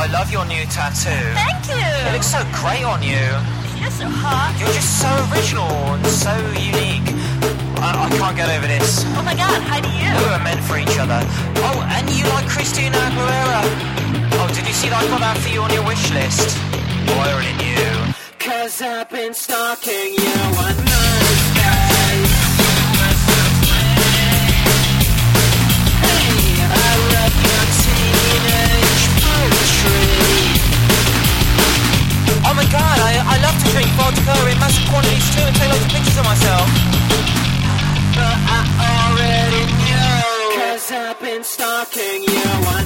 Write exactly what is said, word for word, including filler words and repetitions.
I love your new tattoo. Thank you. It looks so great on you. You're so hot. You're just so original and so unique. I, I can't get over this. Oh my god, hi to you. We were meant for each other. Oh, and you like Christina Aguilera. Oh, did you see that I got that for you on your wish list? Oh, I already knew. Cause I've been stalking you on Thursday. Hey, I love your teenage poetry. Oh my god, I, I love to drink vodka in massive quantities too and take loads of pictures of myself. But I already knew. Cause I've been stalking you on